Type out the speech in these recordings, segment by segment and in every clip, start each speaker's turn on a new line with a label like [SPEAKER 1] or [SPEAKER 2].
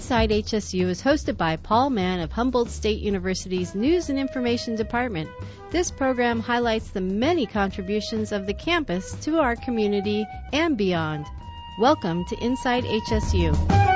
[SPEAKER 1] Inside HSU is hosted by Paul Mann of Humboldt State University's News and Information Department. This program highlights the many contributions of the campus to our community and beyond. Welcome to Inside HSU.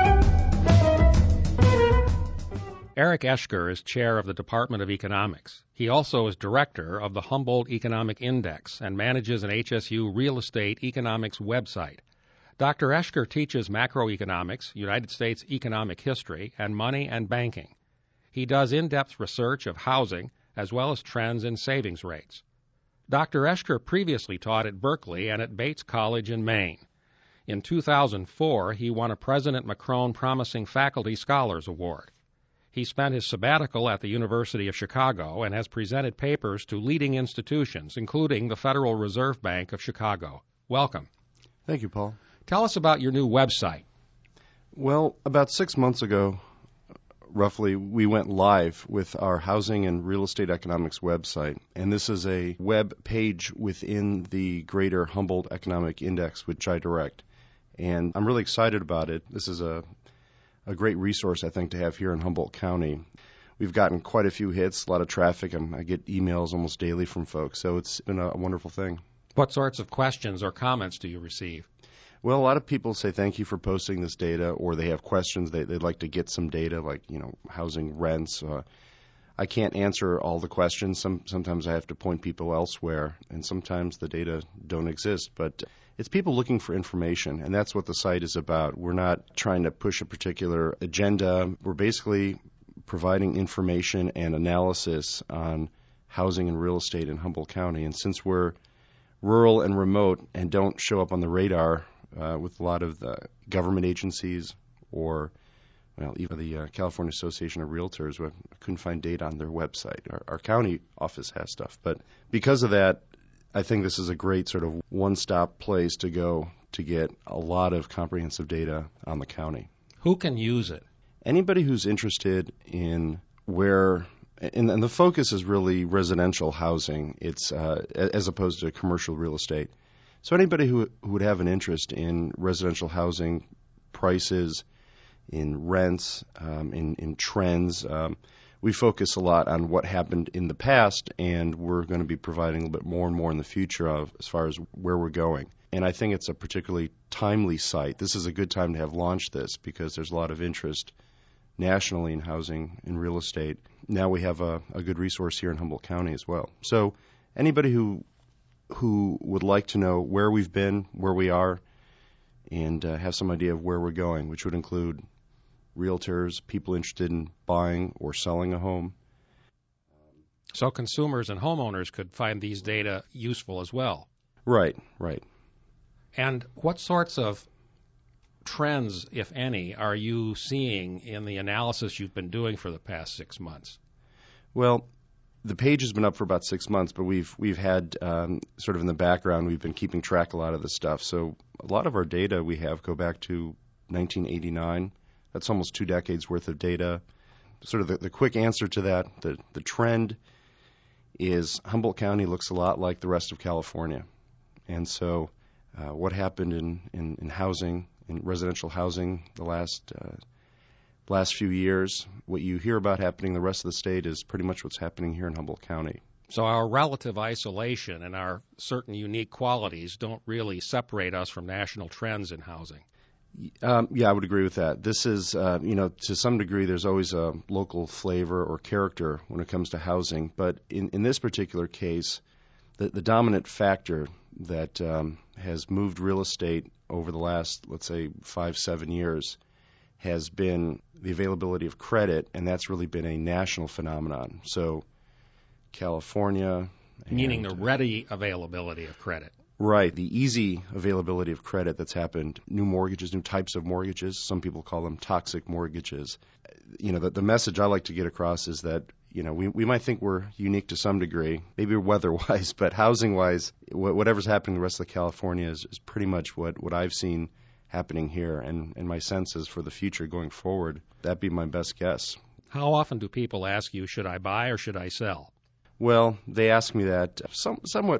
[SPEAKER 2] Eric Eschker is chair of the Department of Economics. He also is director of the Humboldt Economic Index and manages an HSU real estate economics website. Dr. Eschker teaches macroeconomics, United States economic history, and money and banking. He does in-depth research of housing as well as trends in savings rates. Dr. Eschker previously taught at Berkeley and at Bates College in Maine. In 2004, he won a President Macron Promising Faculty Scholars Award. He spent his sabbatical at the University of Chicago and has presented papers to leading institutions, including the Federal Reserve Bank of Chicago. Welcome.
[SPEAKER 3] Thank you, Paul.
[SPEAKER 2] Tell us about your new website.
[SPEAKER 3] Well, about 6 months ago, roughly, we went live with our housing and real estate economics website. And this is a web page within the greater Humboldt Economic Index, which I direct. And I'm really excited about it. This is a great resource, I think, to have here in Humboldt County. We've gotten quite a few hits, a lot of traffic. I get emails almost daily from folks. So it's been a wonderful thing.
[SPEAKER 2] What sorts of questions or comments do you receive?
[SPEAKER 3] Well, a lot of people say thank you for posting this data, or they have questions. They'd like to get some data, like, housing rents. I can't answer all the questions. Sometimes I have to point people elsewhere, and sometimes the data don't exist. But it's people looking for information, and that's what the site is about. We're not trying to push a particular agenda. We're basically providing information and analysis on housing and real estate in Humboldt County. And since we're rural and remote and don't show up on the radar with a lot of the government agencies or, even the California Association of Realtors, I couldn't find data on their website. Our county office has stuff. But because of that, I think this is a great sort of one-stop place to go to get a lot of comprehensive data on the county.
[SPEAKER 2] Who can use it?
[SPEAKER 3] Anybody who's interested in where, and the focus is really residential housing. It's as opposed to commercial real estate. So anybody who would have an interest in residential housing prices, in rents, in trends, we focus a lot on what happened in the past, and we're going to be providing a little bit more and more in the future as far as where we're going. And I think it's a particularly timely site. This is a good time to have launched this because there's a lot of interest nationally in housing and real estate. Now we have a good resource here in Humboldt County as well. So anybody who would like to know where we've been, where we are, and have some idea of where we're going, which would include realtors, people interested in buying or selling a home.
[SPEAKER 2] So consumers and homeowners could find these data useful as well.
[SPEAKER 3] Right.
[SPEAKER 2] And what sorts of trends, if any, are you seeing in the analysis you've been doing for the past 6 months?
[SPEAKER 3] Well, the page has been up for about 6 months, but we've had sort of in the background, we've been keeping track a lot of this stuff. So a lot of our data we have go back to 1989. That's almost 2 decades worth of data. Sort of the quick answer to that, the trend is Humboldt County looks a lot like the rest of California. And so what happened in housing, in residential housing the last few years, what you hear about happening in the rest of the state is pretty much what's happening here in Humboldt County.
[SPEAKER 2] So our relative isolation and our certain unique qualities don't really separate us from national trends in housing.
[SPEAKER 3] Yeah, I would agree with that. This is, to some degree, there's always a local flavor or character when it comes to housing. But in this particular case, the dominant factor that has moved real estate over the last, let's say, 5-7 years has been the availability of credit, and that's really been a national phenomenon. So California.
[SPEAKER 2] Meaning the ready availability of credit.
[SPEAKER 3] Right, the easy availability of credit that's happened, new mortgages, new types of mortgages. Some people call them toxic mortgages. The message I like to get across is that, we might think we're unique to some degree, maybe weather-wise, but housing-wise, whatever's happening in the rest of California is pretty much what I've seen happening here. And my sense is for the future going forward, that'd be my best guess.
[SPEAKER 2] How often do people ask you, should I buy or should I sell?
[SPEAKER 3] Well, they ask me that somewhat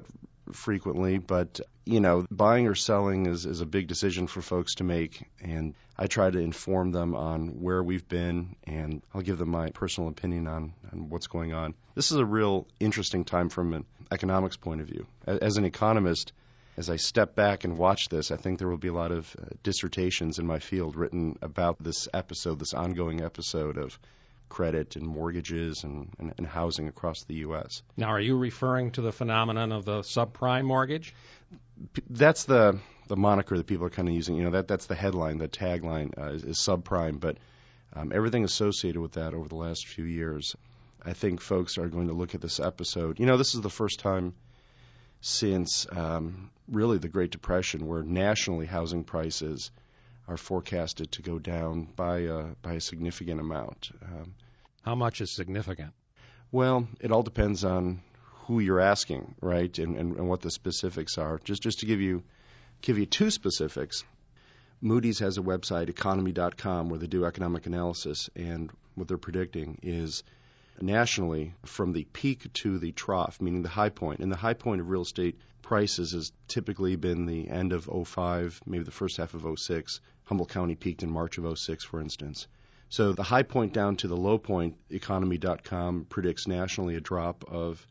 [SPEAKER 3] frequently, but, buying or selling is a big decision for folks to make, and I try to inform them on where we've been, and I'll give them my personal opinion on what's going on. This is a real interesting time from an economics point of view. As an economist, as I step back and watch this, I think there will be a lot of dissertations in my field written about this episode, this ongoing episode of credit and mortgages and housing across the U.S.
[SPEAKER 2] Now, are you referring to the phenomenon of the subprime mortgage?
[SPEAKER 3] That's the moniker that people are kind of using. That's the headline, the tagline is subprime, but everything associated with that over the last few years, I think folks are going to look at this episode. This is the first time since really the Great Depression where nationally housing prices are forecasted to go down by a significant amount.
[SPEAKER 2] How much is significant?
[SPEAKER 3] Well, it all depends on who you're asking, right, and what the specifics are. Just to give you two specifics, Moody's has a website, economy.com, where they do economic analysis, and what they're predicting is nationally from the peak to the trough, meaning the high point. And the high point of real estate prices has typically been the end of 05, maybe the first half of 06. Humboldt County peaked in March of 06, for instance. So the high point down to the low point, economy.com predicts nationally a drop of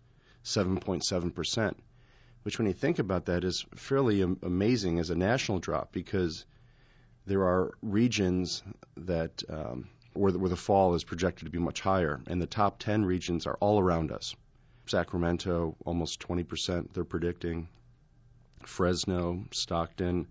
[SPEAKER 3] 7.7%, which when you think about that is fairly amazing as a national drop because there are regions that where the fall is projected to be much higher, and the top 10 regions are all around us. Sacramento, almost 20% they're predicting. Fresno, Stockton,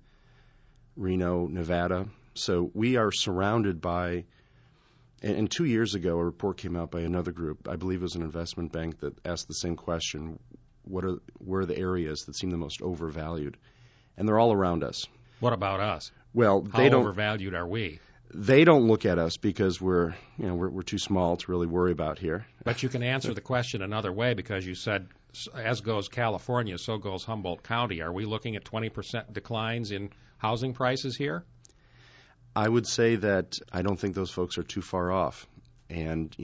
[SPEAKER 3] Reno, Nevada. So we are surrounded by, and 2 years ago a report came out by another group, I believe it was an investment bank, that asked the same question, where are the areas that seem the most overvalued? And they're all around us.
[SPEAKER 2] What about us?
[SPEAKER 3] Well,
[SPEAKER 2] how overvalued are we?
[SPEAKER 3] They don't look at us because we're too small to really worry about here.
[SPEAKER 2] But you can answer the question another way because you said, as goes California, so goes Humboldt County. Are we looking at 20% declines in housing prices here?
[SPEAKER 3] I would say that I don't think those folks are too far off. And,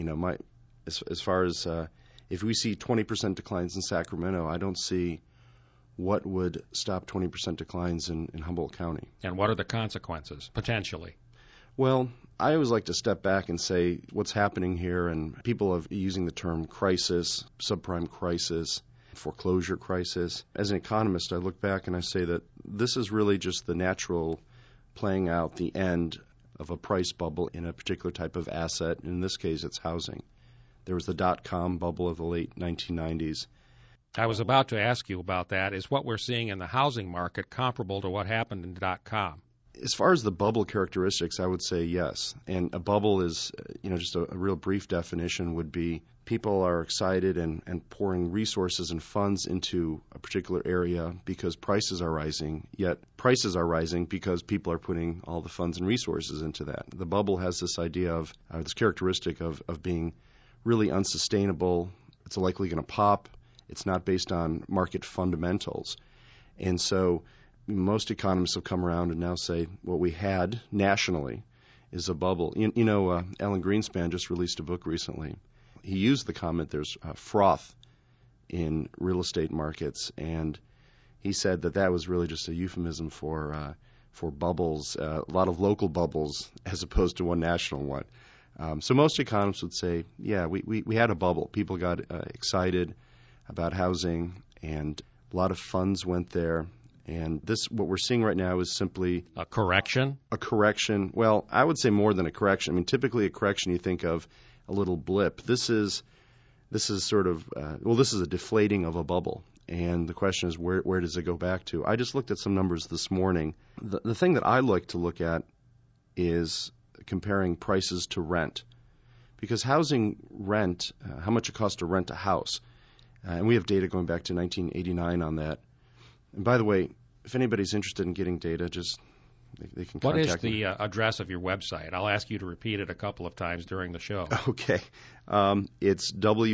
[SPEAKER 3] as far as if we see 20% declines in Sacramento, I don't see what would stop 20% declines in Humboldt County.
[SPEAKER 2] And what are the consequences, potentially?
[SPEAKER 3] Well, I always like to step back and say what's happening here, and people are using the term crisis, subprime crisis, foreclosure crisis. As an economist, I look back and I say that this is really just the natural playing out the end of a price bubble in a particular type of asset. In this case, it's housing. There was the dot-com bubble of the late 1990s.
[SPEAKER 2] I was about to ask you about that. Is what we're seeing in the housing market comparable to what happened in dot-com?
[SPEAKER 3] As far as the bubble characteristics, I would say yes. And a bubble is, just a real brief definition would be people are excited and pouring resources and funds into a particular area because prices are rising, yet prices are rising because people are putting all the funds and resources into that. The bubble has this idea of, this characteristic of being really unsustainable. It's likely going to pop. It's not based on market fundamentals. And so most economists have come around and now say what we had nationally is a bubble. Alan Greenspan just released a book recently. He used the comment there's froth in real estate markets, and he said that was really just a euphemism for bubbles, a lot of local bubbles as opposed to one national one. So most economists would say, yeah, we had a bubble. People got excited about housing, and a lot of funds went there. And what we're seeing right now is simply
[SPEAKER 2] a correction?
[SPEAKER 3] A correction. Well, I would say more than a correction. I mean, typically a correction you think of a little blip. This is sort of, this is a deflating of a bubble. And the question is, where does it go back to? I just looked at some numbers this morning. The thing that I like to look at is comparing prices to rent. Because housing rent, how much it costs to rent a house, and we have data going back to 1989 on that. And by the way, if anybody's interested in getting data, they can contact me.
[SPEAKER 2] What is the address of your website? I'll ask you to repeat it a couple of times during the show.
[SPEAKER 3] Okay. It's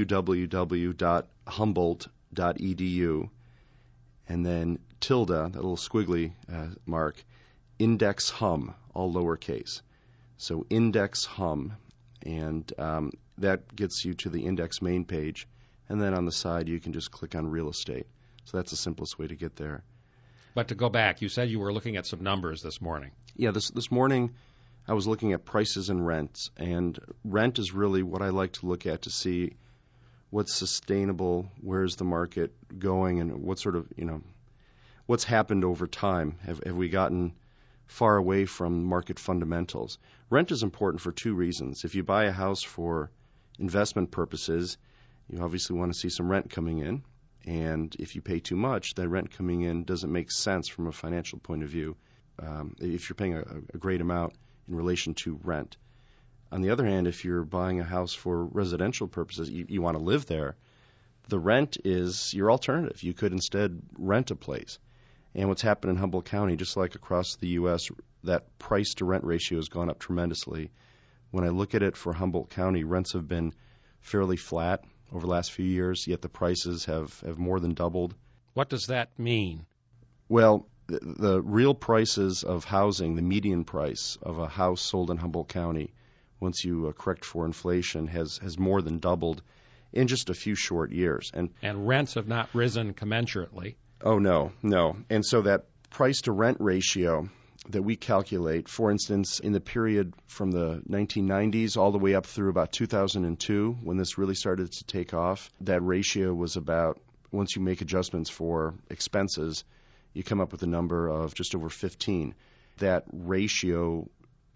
[SPEAKER 3] www.humboldt.edu, and then tilde, that little squiggly mark, index hum, all lowercase. So index hum, and that gets you to the index main page. And then on the side, you can just click on real estate. So that's the simplest way to get there.
[SPEAKER 2] But to go back, you said you were looking at some numbers this morning.
[SPEAKER 3] Yeah, this morning I was looking at prices and rents, and rent is really what I like to look at to see what's sustainable, where's the market going, and what sort of, what's happened over time. Have we gotten far away from market fundamentals? Rent is important for two reasons. If you buy a house for investment purposes, you obviously want to see some rent coming in, and if you pay too much, that rent coming in doesn't make sense from a financial point of view if you're paying a great amount in relation to rent. On the other hand, if you're buying a house for residential purposes, you want to live there, the rent is your alternative. You could instead rent a place. And what's happened in Humboldt County, just like across the U.S., that price-to-rent ratio has gone up tremendously. When I look at it for Humboldt County, rents have been fairly flat over the last few years, yet the prices have more than doubled.
[SPEAKER 2] What does that mean?
[SPEAKER 3] Well, the real prices of housing, the median price of a house sold in Humboldt County, once you correct for inflation, has more than doubled in just a few short years. And
[SPEAKER 2] rents have not risen commensurately.
[SPEAKER 3] Oh, no. And so that price-to-rent ratio that we calculate, for instance, in the period from the 1990s all the way up through about 2002, when this really started to take off, that ratio was about, once you make adjustments for expenses, you come up with a number of just over 15. That ratio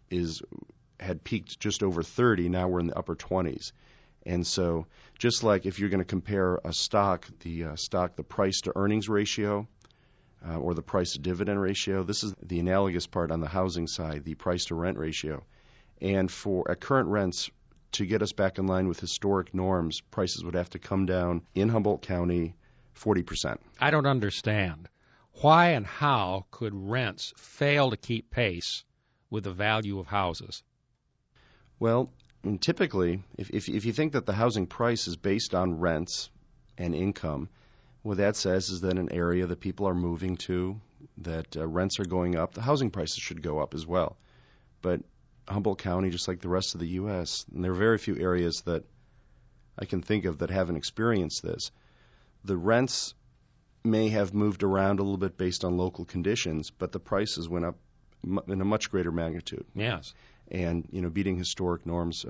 [SPEAKER 3] had peaked just over 30. Now we're in the upper 20s. And so just like if you're going to compare a stock, the price-to-earnings ratio or the price-to-dividend ratio, this is the analogous part on the housing side, the price-to-rent ratio. And at current rents, to get us back in line with historic norms, prices would have to come down in Humboldt County 40%.
[SPEAKER 2] I don't understand. Why and how could rents fail to keep pace with the value of houses?
[SPEAKER 3] Well, typically, if you think that the housing price is based on rents and income, what that says is that an area that people are moving to, that rents are going up, the housing prices should go up as well. But Humboldt County, just like the rest of the U.S., and there are very few areas that I can think of that haven't experienced this, the rents may have moved around a little bit based on local conditions, but the prices went up in a much greater magnitude.
[SPEAKER 2] Yes.
[SPEAKER 3] And, beating historic norms.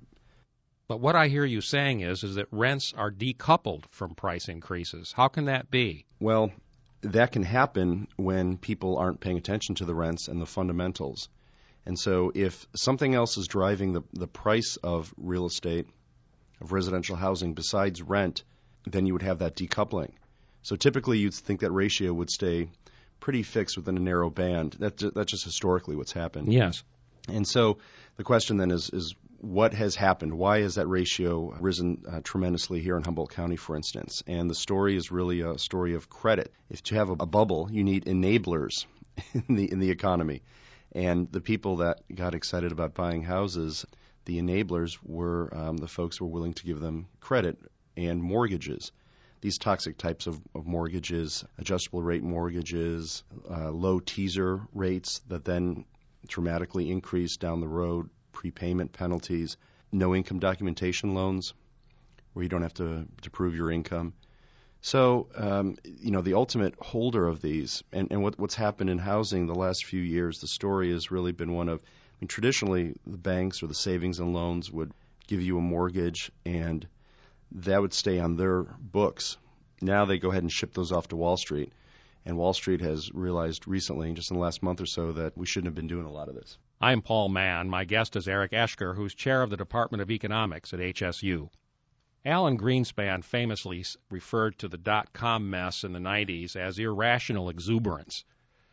[SPEAKER 2] But what I hear you saying is that rents are decoupled from price increases. How can that be?
[SPEAKER 3] Well, that can happen when people aren't paying attention to the rents and the fundamentals. And so if something else is driving the price of real estate, of residential housing, besides rent, then you would have that decoupling. So typically you'd think that ratio would stay pretty fixed within a narrow band. That's just historically what's happened.
[SPEAKER 2] Yes.
[SPEAKER 3] And so the question then is what has happened? Why has that ratio risen tremendously here in Humboldt County, for instance? And the story is really a story of credit. If to have a bubble, you need enablers in the economy. And the people that got excited about buying houses, the enablers were the folks who were willing to give them credit and mortgages. These toxic types of mortgages, adjustable rate mortgages, low teaser rates that then dramatically increase down the road, prepayment penalties, no income documentation loans where you don't have to prove your income. So, the ultimate holder of these, and what's happened in housing the last few years, the story has really been one of, traditionally the banks or the savings and loans would give you a mortgage and that would stay on their books. Now they go ahead and ship those off to Wall Street. And Wall Street has realized recently, just in the last month or so, that we shouldn't have been doing a lot of this.
[SPEAKER 2] I'm Paul Mann. My guest is Eric Eschker, who's chair of the Department of Economics at HSU. Alan Greenspan famously referred to the dot-com mess in the 90s as irrational exuberance.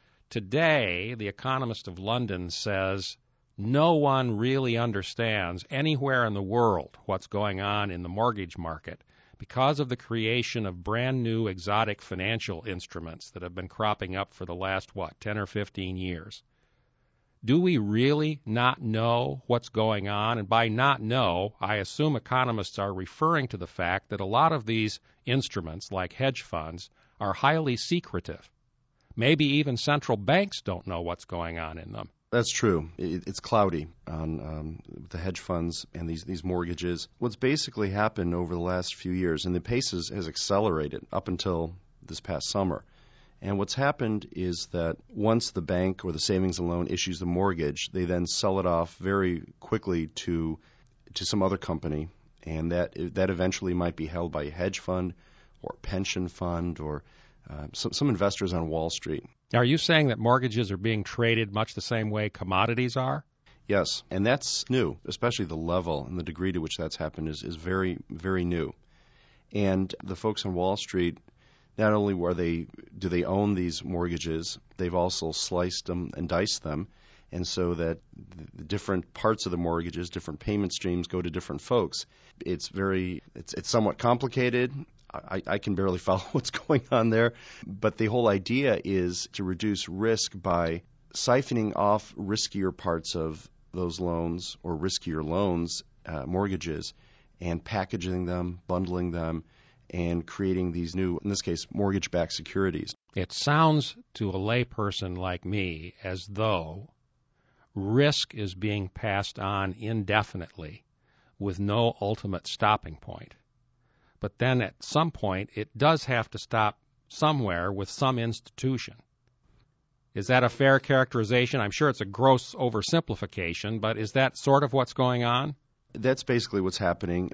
[SPEAKER 2] Today, the Economist of London says no one really understands anywhere in the world what's going on in the mortgage market because of the creation of brand new exotic financial instruments that have been cropping up for the last, 10 or 15 years. Do we really not know what's going on? And by not know, I assume economists are referring to the fact that a lot of these instruments, like hedge funds, are highly secretive. Maybe even central banks don't know what's going on in them.
[SPEAKER 3] That's true. It's cloudy on the hedge funds and these mortgages. What's basically happened over the last few years, and the pace has accelerated up until this past summer. And what's happened is that once the bank or the savings and loan issues the mortgage, they then sell it off very quickly to some other company, and that eventually might be held by a hedge fund or a pension fund or some investors on Wall Street.
[SPEAKER 2] Are you saying that mortgages are being traded much the same way commodities are?
[SPEAKER 3] Yes, and that's new, especially the level and the degree to which that's happened is very, very new. And the folks on Wall Street, not only do they own these mortgages, they've also sliced them and diced them, and so that the different parts of the mortgages, different payment streams go to different folks. It's somewhat complicated. I can barely follow what's going on there, but the whole idea is to reduce risk by siphoning off riskier parts of those loans or riskier loans, mortgages, and packaging them, bundling them, and creating these new, in this case, mortgage-backed securities.
[SPEAKER 2] It sounds to a layperson like me as though risk is being passed on indefinitely with no ultimate stopping point. But then at some point, it does have to stop somewhere with some institution. Is that a fair characterization? I'm sure it's a gross oversimplification, but is that sort of what's going on?
[SPEAKER 3] That's basically what's happening.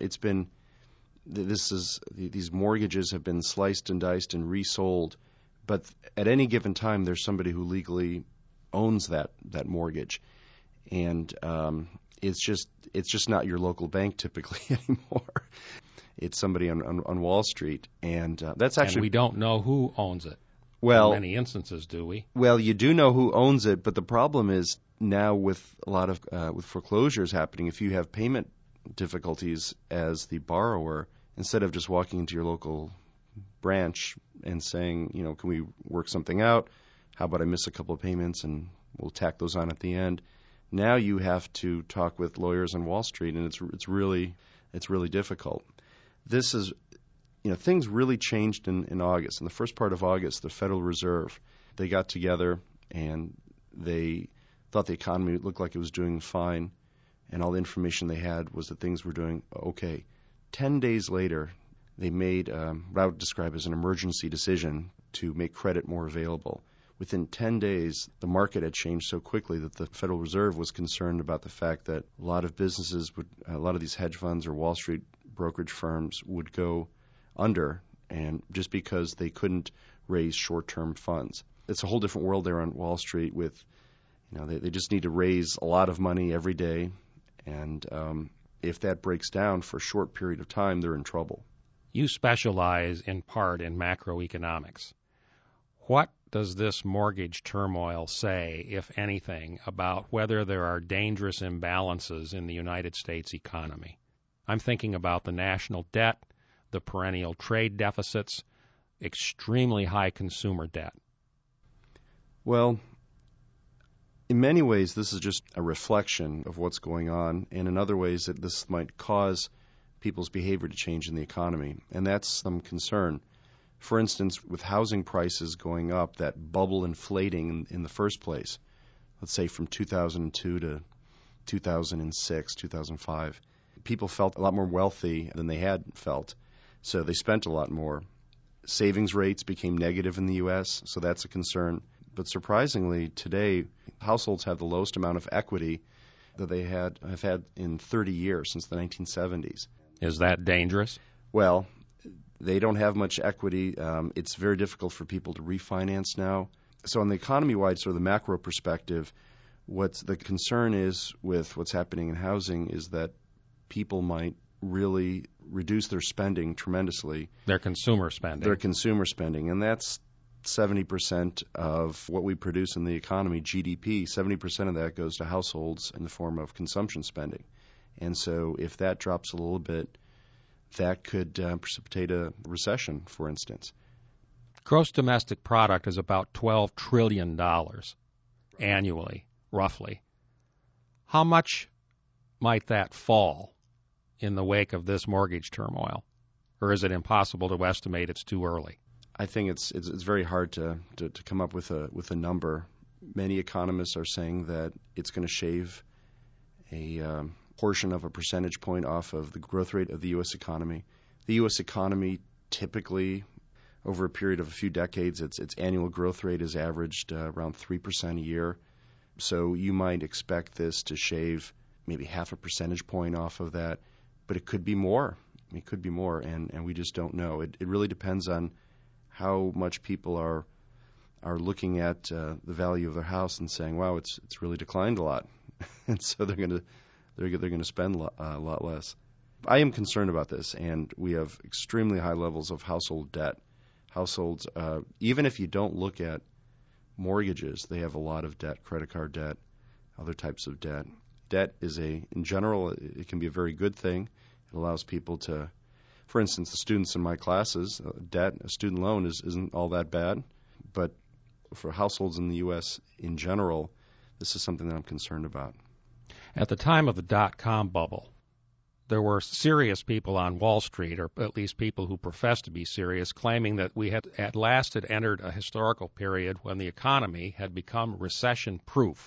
[SPEAKER 3] These mortgages have been sliced and diced and resold, but at any given time, there's somebody who legally owns that mortgage, and it's just not your local bank typically anymore. It's somebody on Wall Street, and that's actually.
[SPEAKER 2] And we don't know who owns it.
[SPEAKER 3] Well,
[SPEAKER 2] in many instances, do we?
[SPEAKER 3] Well, you do know who owns it, but the problem is now with a lot of with foreclosures happening, if you have payment difficulties as the borrower, instead of just walking into your local branch and saying, can we work something out? How about I miss a couple of payments and we'll tack those on at the end? Now you have to talk with lawyers on Wall Street, and it's really difficult. This is, things really changed in August. In the first part of August, the Federal Reserve, they got together and they thought the economy looked like it was doing fine, and all the information they had was that things were doing okay. 10 days later, they made what I would describe as an emergency decision to make credit more available. Within 10 days, the market had changed so quickly that the Federal Reserve was concerned about the fact that a lot of these hedge funds or Wall Street brokerage firms would go under, and just because they couldn't raise short-term funds. It's a whole different world there on Wall Street with, they just need to raise a lot of money every day, and if that breaks down for a short period of time, they're in trouble.
[SPEAKER 2] You specialize in part in macroeconomics. What does this mortgage turmoil say, if anything, about whether there are dangerous imbalances in the United States economy? I'm thinking about the national debt, the perennial trade deficits, extremely high consumer debt.
[SPEAKER 3] Well, in many ways, this is just a reflection of what's going on, and in other ways, that this might cause people's behavior to change in the economy, and that's some concern. For instance, with housing prices going up, that bubble inflating in the first place, let's say from 2002 to 2006, 2005, people felt a lot more wealthy than they had felt, so they spent a lot more. Savings rates became negative in the U.S., so that's a concern. But surprisingly, today, households have the lowest amount of equity that they have had in 30 years, since the 1970s.
[SPEAKER 2] Is that dangerous?
[SPEAKER 3] Well, they don't have much equity. It's very difficult for people to refinance now. So on the economy-wide, sort of the macro perspective, what's the concern is with what's happening in housing is that people might really reduce their spending tremendously.
[SPEAKER 2] Their consumer spending. And that's 70% of what we produce in the economy, GDP. 70% of that goes to households in the form of consumption spending. And so if that drops a little bit, that could precipitate a recession, for instance. Gross domestic product is about $12 trillion annually, roughly. How much might that fall in the wake of this mortgage turmoil? Or is it impossible to estimate? It's too early?
[SPEAKER 3] I think it's very hard to come up with a number. Many economists are saying that it's going to shave a portion of a percentage point off of the growth rate of the U.S. economy. The U.S. economy typically over a period of a few decades, its annual growth rate has averaged around 3% a year. So you might expect this to shave maybe half a percentage point off of that, but it could be more. It could be more, and we just don't know. It really depends on how much people are looking at the value of their house and saying, "Wow, it's really declined a lot," and so they're going to spend a lot less. I am concerned about this, and we have extremely high levels of household debt. Households, even if you don't look at mortgages, they have a lot of debt, credit card debt, other types of debt. Debt in general, it can be a very good thing. It allows people to, for instance, the students in my classes, a student loan isn't all that bad. But for households in the U.S. in general, this is something that I'm concerned about.
[SPEAKER 2] At the time of the dot-com bubble, there were serious people on Wall Street, or at least people who professed to be serious, claiming that we had at last entered a historical period when the economy had become recession-proof.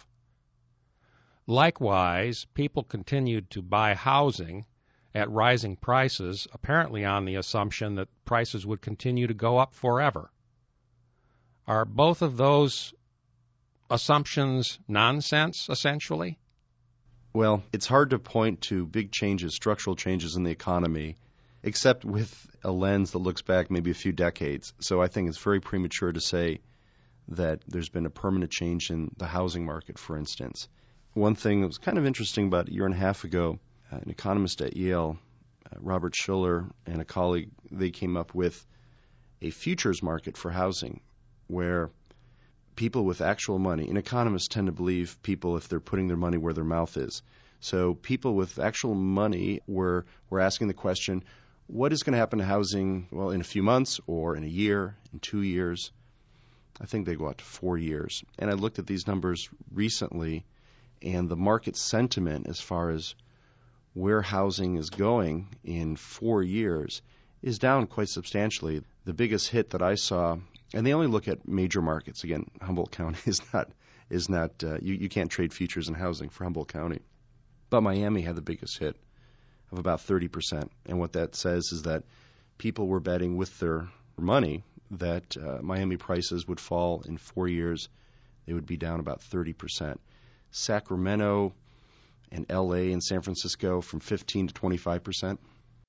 [SPEAKER 2] Likewise, people continued to buy housing at rising prices, apparently on the assumption that prices would continue to go up forever. Are both of those assumptions nonsense, essentially?
[SPEAKER 3] Well, it's hard to point to big changes, structural changes in the economy, except with a lens that looks back maybe a few decades. So I think it's very premature to say that there's been a permanent change in the housing market, for instance. One thing that was kind of interesting about a year and a half ago, an economist at Yale, Robert Schuller, and a colleague, they came up with a futures market for housing where people with actual money, and economists tend to believe people if they're putting their money where their mouth is. So people with actual money were asking the question, what is going to happen to housing, well, in a few months or in a year, in 2 years? I think they go out to 4 years. And I looked at these numbers recently, and the market sentiment as far as where housing is going in 4 years is down quite substantially. The biggest hit that I saw, and they only look at major markets. Again, Humboldt County is not you can't trade futures in housing for Humboldt County. But Miami had the biggest hit of about 30%. And what that says is that people were betting with their money that Miami prices would fall in 4 years. They would be down about 30%. Sacramento and L.A. and San Francisco from 15 to 25%.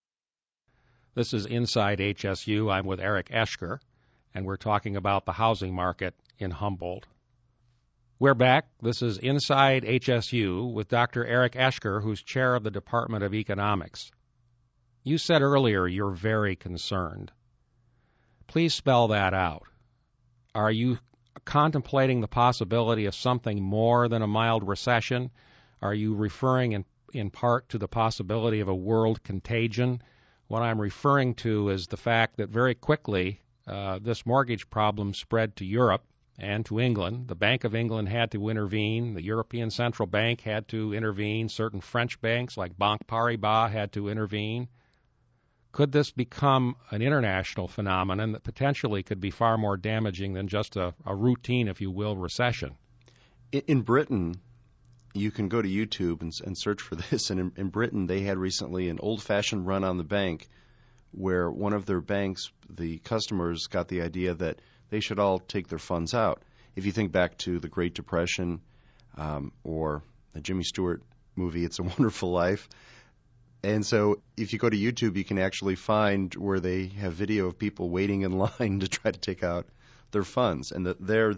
[SPEAKER 2] This is Inside HSU. I'm with Eric Eschker, and we're talking about the housing market in Humboldt. We're back. This is Inside HSU with Dr. Eric Eschker, who's chair of the Department of Economics. You said earlier you're very concerned. Please spell that out. Are you contemplating the possibility of something more than a mild recession? Are you referring in part to the possibility of a world contagion? What I'm referring to is the fact that very quickly this mortgage problem spread to Europe and to England. The Bank of England had to intervene. The European Central Bank had to intervene. Certain French banks like Banque Paribas had to intervene. Could this become an international phenomenon that potentially could be far more damaging than just a routine, if you will, recession?
[SPEAKER 3] In Britain, you can go to YouTube and search for this. And in Britain, they had recently an old-fashioned run on the bank where one of their banks, the customers got the idea that they should all take their funds out. If you think back to the Great Depression or the Jimmy Stewart movie, It's a Wonderful Life. And so if you go to YouTube, you can actually find where they have video of people waiting in line to try to take out their funds. And their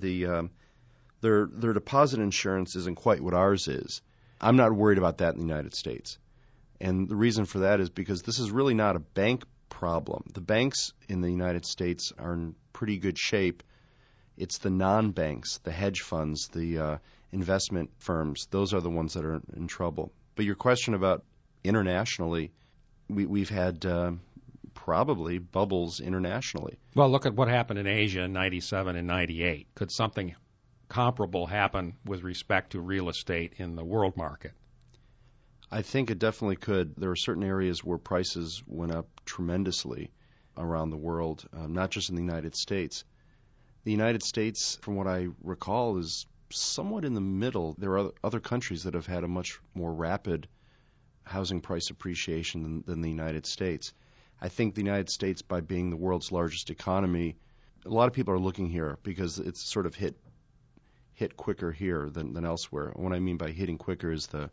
[SPEAKER 3] deposit insurance isn't quite what ours is. I'm not worried about that in the United States. And the reason for that is because this is really not a bank problem. The banks in the United States are in pretty good shape. It's the non-banks, the hedge funds, the investment firms. Those are the ones that are in trouble. But your question about internationally, we've had probably bubbles internationally.
[SPEAKER 2] Well, look at what happened in Asia in 97 and 98. Could something comparable happen with respect to real estate in the world market?
[SPEAKER 3] I think it definitely could. There are certain areas where prices went up tremendously around the world, not just in the United States. The United States, from what I recall, is somewhat in the middle. There are other countries that have had a much more rapid housing price appreciation than the United States. I think the United States, by being the world's largest economy, a lot of people are looking here because it's sort of hit quicker here than elsewhere. What I mean by hitting quicker is the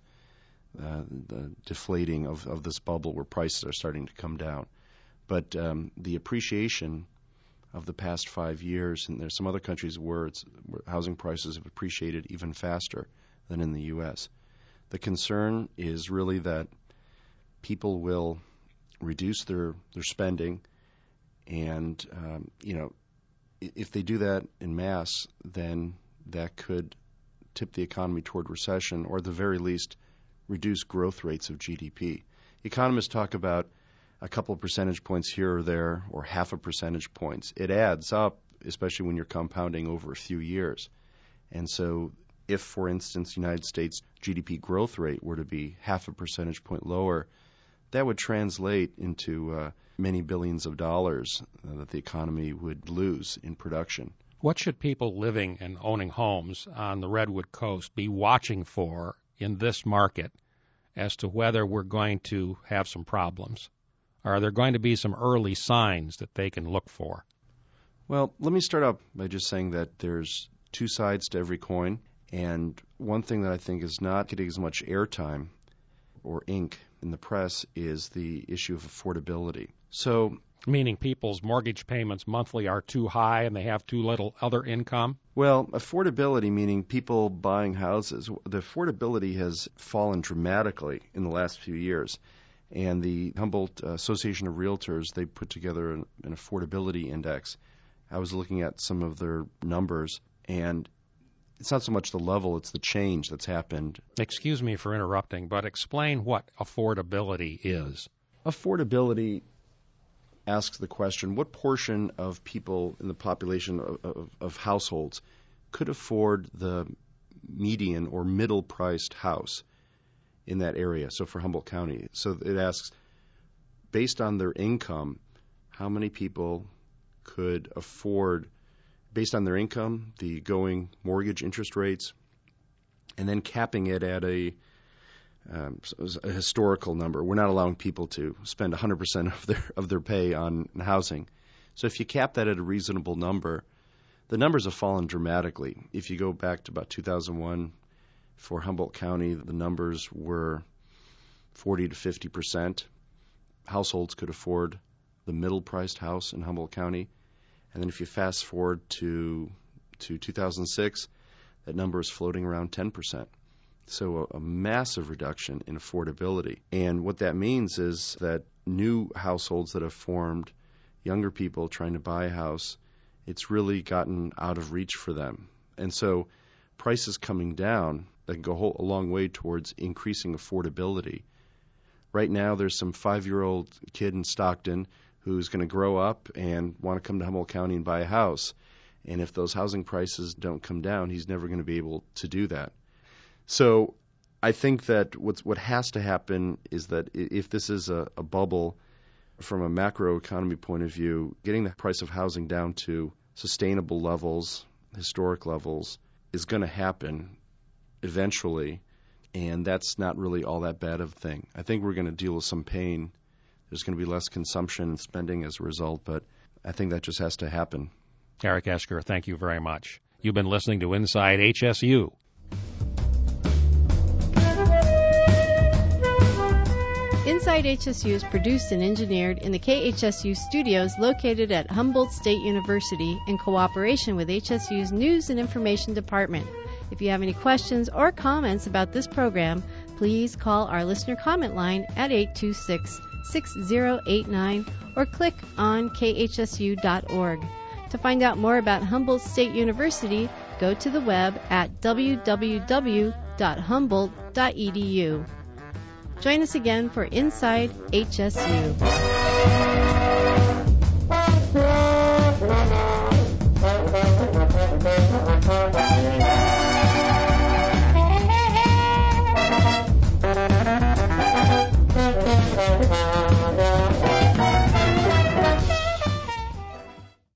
[SPEAKER 3] deflating of this bubble where prices are starting to come down. But the appreciation of the past 5 years, and there's some other countries where housing prices have appreciated even faster than in the U.S. The concern is really that people will reduce their spending, and if they do that in mass, then that could tip the economy toward recession, or at the very least reduce growth rates of GDP. Economists talk about a couple of percentage points here or there, or half a percentage points. It adds up, especially when you're compounding over a few years. And so if, for instance, the United States GDP growth rate were to be half a percentage point lower, that would translate into many billions of dollars that the economy would lose in production.
[SPEAKER 2] What should people living and owning homes on the Redwood Coast be watching for in this market as to whether we're going to have some problems? Are there going to be some early signs that they can look for?
[SPEAKER 3] Well, let me start out by just saying that there's two sides to every coin, and one thing that I think is not getting as much airtime or ink in the press is the issue of affordability. So,
[SPEAKER 2] meaning people's mortgage payments monthly are too high and they have too little other income?
[SPEAKER 3] Well, affordability, meaning people buying houses. The affordability has fallen dramatically in the last few years. And the Humboldt Association of Realtors, they put together an affordability index. I was looking at some of their numbers, and it's not so much the level, it's the change that's happened.
[SPEAKER 2] Excuse me for interrupting, but explain what affordability is.
[SPEAKER 3] Affordability asks the question, what portion of people in the population of households could afford the median or middle-priced house in that area, so for Humboldt County. So it asks, based on their income, how many people could afford, based on their income, the going mortgage interest rates, and then capping it at a historical number. We're not allowing people to spend 100% of their pay on housing. So if you cap that at a reasonable number, the numbers have fallen dramatically. If you go back to about 2001, for Humboldt County, the numbers were 40 to 50%. Households could afford the middle-priced house in Humboldt County. And then if you fast forward to 2006, that number is floating around 10%. So a massive reduction in affordability. And what that means is that new households that have formed, younger people trying to buy a house, it's really gotten out of reach for them. And so prices coming down, that can go a long way towards increasing affordability. Right now, there's some 5-year-old kid in Stockton who's going to grow up and want to come to Humboldt County and buy a house. And if those housing prices don't come down, he's never going to be able to do that. So I think that what has to happen is that if this is a bubble, from a macroeconomy point of view, getting the price of housing down to sustainable levels, historic levels, is going to happen eventually, and that's not really all that bad of a thing. I think we're going to deal with some pain. There's going to be less consumption and spending as a result, but I think that just has to happen.
[SPEAKER 2] Eric Esker, thank you very much. You've been listening to Inside HSU.
[SPEAKER 1] Inside HSU is produced and engineered in the KHSU studios located at Humboldt State University in cooperation with HSU's News and Information Department. If you have any questions or comments about this program, please call our listener comment line at 826-6089 or click on khsu.org. To find out more about Humboldt State University, go to the web at www.humboldt.edu. Join us again for Inside HSU.